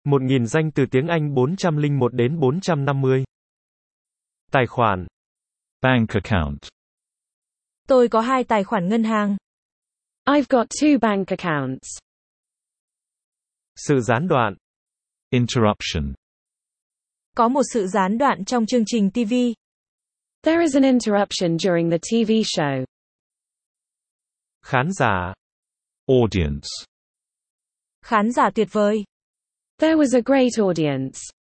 1000 danh từ tiếng Anh 401 đến 450. Tài khoản. Bank account. Tôi có 2 tài khoản ngân hàng. I've got 2 bank accounts. Sự gián đoạn. Interruption. Có một sự gián đoạn trong chương trình TV. There is an interruption during the TV show. Khán giả. Audience. Khán giả tuyệt vời. There was a great audience.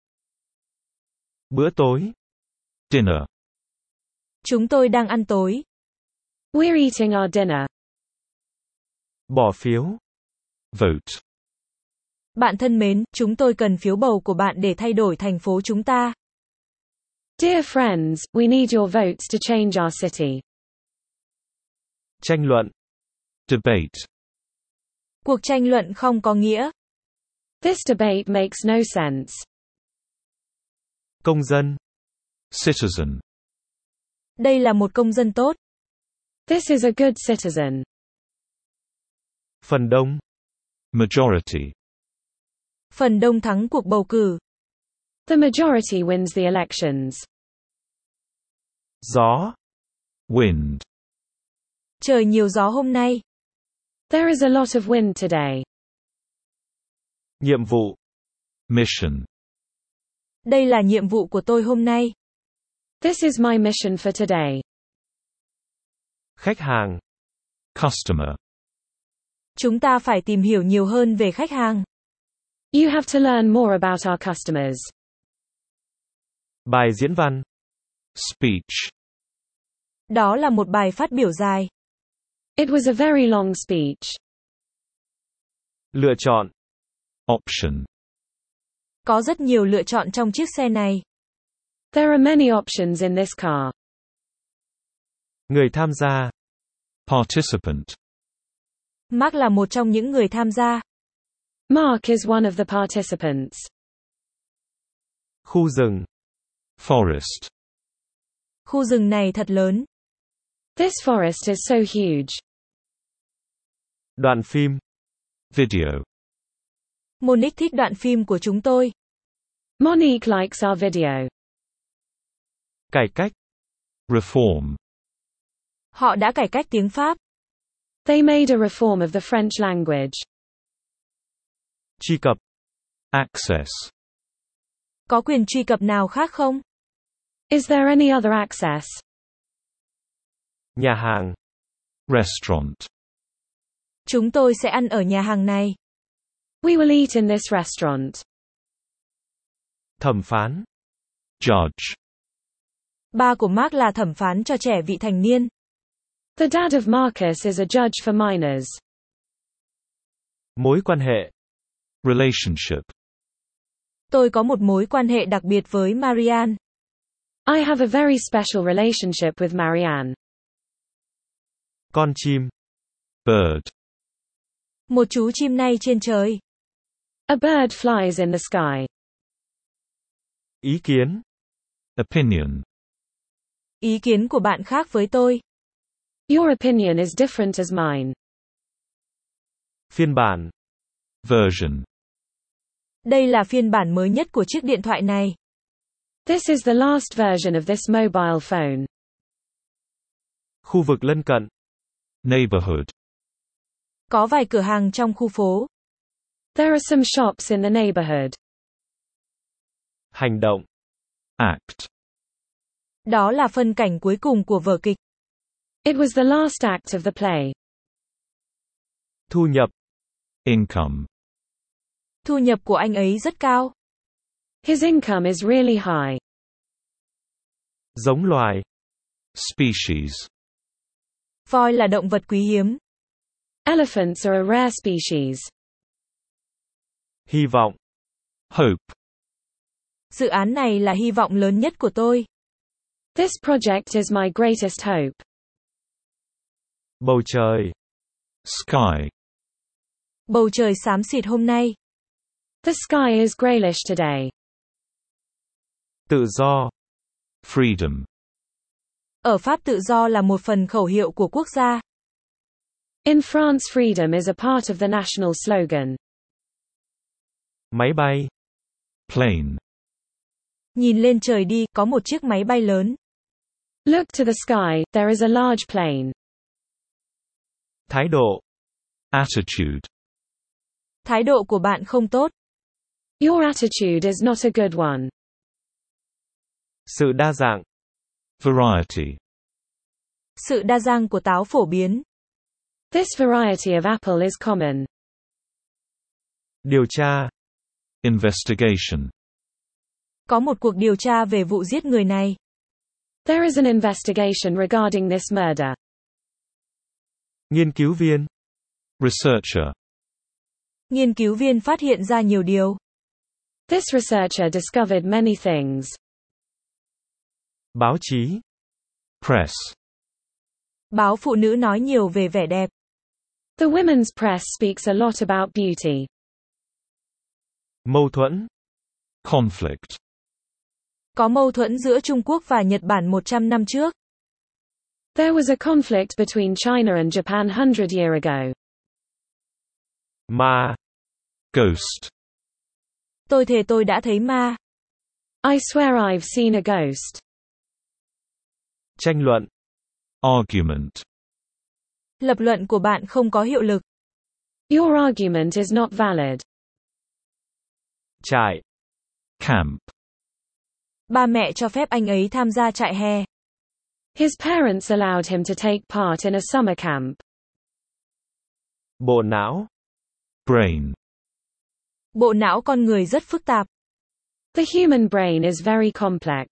Bữa tối. Dinner. Chúng tôi đang ăn tối. We're eating our dinner. Bỏ phiếu. Vote. Bạn thân mến, chúng tôi cần phiếu bầu của bạn để thay đổi thành phố chúng ta. Dear friends, we need your votes to change our city. Tranh luận. Debate. Cuộc tranh luận không có nghĩa. This debate makes no sense. Công dân. Citizen. Đây là một công dân tốt. This is a good citizen. Phần đông. Majority. Phần đông thắng cuộc bầu cử. The majority wins the elections. Gió. Wind. Trời nhiều gió hôm nay. There is a lot of wind today. Nhiệm vụ. Mission. Đây là nhiệm vụ của tôi hôm nay. This is my mission for today. Khách hàng. Customer. Chúng ta phải tìm hiểu nhiều hơn về khách hàng. You have to learn more about our customers. Bài diễn văn. Speech. Đó là một bài phát biểu dài. It was a very long speech. Lựa chọn. Option. Có rất nhiều lựa chọn trong chiếc xe này. There are many options in this car. Người tham gia. Participant. Mark là một trong những người tham gia. Mark is one of the participants. Khu rừng. Forest. Khu rừng này thật lớn. This forest is so huge. Đoạn phim. Video. Monique thích đoạn phim của chúng tôi. Monique likes our video. Cải cách. Reform. Họ đã cải cách tiếng Pháp. They made a reform of the French language. Truy cập. Access. Có quyền truy cập nào khác không? Is there any other access? Nhà hàng. Restaurant. Chúng tôi sẽ ăn ở nhà hàng này. We will eat in this restaurant. Thẩm phán. Judge. Ba của Mark là thẩm phán cho trẻ vị thành niên. The dad of Marcus is a judge for minors. Mối quan hệ. Relationship. Tôi có một mối quan hệ đặc biệt với Marianne. I have a very special relationship with Marianne. Con chim. Bird. Một chú chim nay trên trời. A bird flies in the sky. Ý kiến. Opinion. Ý kiến của bạn khác với tôi. Your opinion is different as mine. Phiên bản. Version. Đây là phiên bản mới nhất của chiếc điện thoại này. This is the last version of this mobile phone. Khu vực lân cận. Neighborhood. Có vài cửa hàng trong khu phố. There are some shops in the neighborhood. Hành động. Act. Đó là phân cảnh cuối cùng của vở kịch. It was the last act of the play. Thu nhập. Income. Thu nhập của anh ấy rất cao. His income is really high. Giống loài. Species. Voi là động vật quý hiếm. Elephants are a rare species. Hy vọng. Hope. Dự án này là hy vọng lớn nhất của tôi. This project is my greatest hope. Bầu trời. Sky. Bầu trời xám xịt hôm nay. The sky is grayish today. Tự do. Freedom. Ở Pháp tự do là một phần khẩu hiệu của quốc gia. In France, freedom is a part of the national slogan. Máy bay. Plane. Nhìn lên trời đi, có một chiếc máy bay lớn. Look to the sky, there is a large plane. Thái độ. Attitude. Thái độ của bạn không tốt. Your attitude is not a good one. Sự đa dạng. Variety. Sự đa dạng của táo phổ biến. This variety of apple is common. Điều tra. Investigation. Có một cuộc điều tra về vụ giết người này. There is an investigation regarding this murder. Nghiên cứu viên. Researcher. Nghiên cứu viên phát hiện ra nhiều điều. This researcher discovered many things. Báo chí. Press. Báo phụ nữ nói nhiều về vẻ đẹp. The women's press speaks a lot about beauty. Mâu thuẫn. Conflict. Có mâu thuẫn giữa Trung Quốc và Nhật Bản 100 năm trước. There was a conflict between China and Japan 100 years ago. Ma. Ghost. Tôi thề tôi đã thấy ma. I swear I've seen a ghost. Tranh luận. Argument. Lập luận của bạn không có hiệu lực. Your argument is not valid. Trại. Camp. Ba mẹ cho phép anh ấy tham gia trại hè. His parents allowed him to take part in a summer camp. Bộ não. Brain. Bộ não con người rất phức tạp. The human brain is very complex.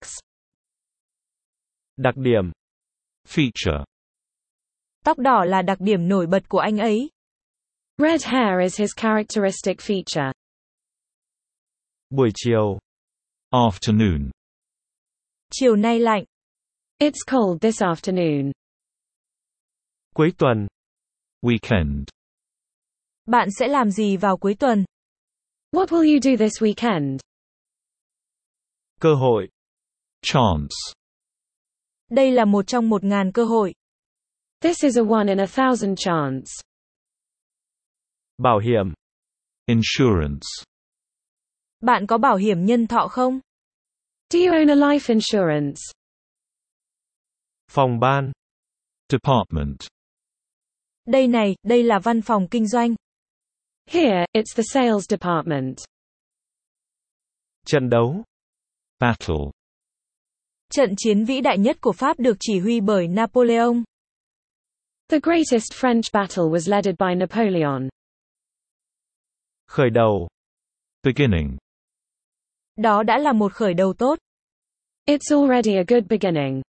Đặc điểm. Feature. Tóc đỏ là đặc điểm nổi bật của anh ấy. Red hair is his characteristic feature. Buổi chiều. Afternoon. Chiều nay lạnh. It's cold this afternoon. Cuối tuần. Weekend. Bạn sẽ làm gì vào cuối tuần? What will you do this weekend? Cơ hội. Chance. Đây là một trong 1.000 cơ hội. This is a 1 in 1,000 chance. Bảo hiểm. Insurance. Bạn có bảo hiểm nhân thọ không? Do you own a life insurance? Phòng ban. Department. Đây này, đây là văn phòng kinh doanh. Here, it's the sales department. Trận đấu. Battle. Trận chiến vĩ đại nhất của Pháp được chỉ huy bởi Napoleon. The greatest French battle was led by Napoleon. Khởi đầu. Beginning. Đó đã là một khởi đầu tốt. It's already a good beginning.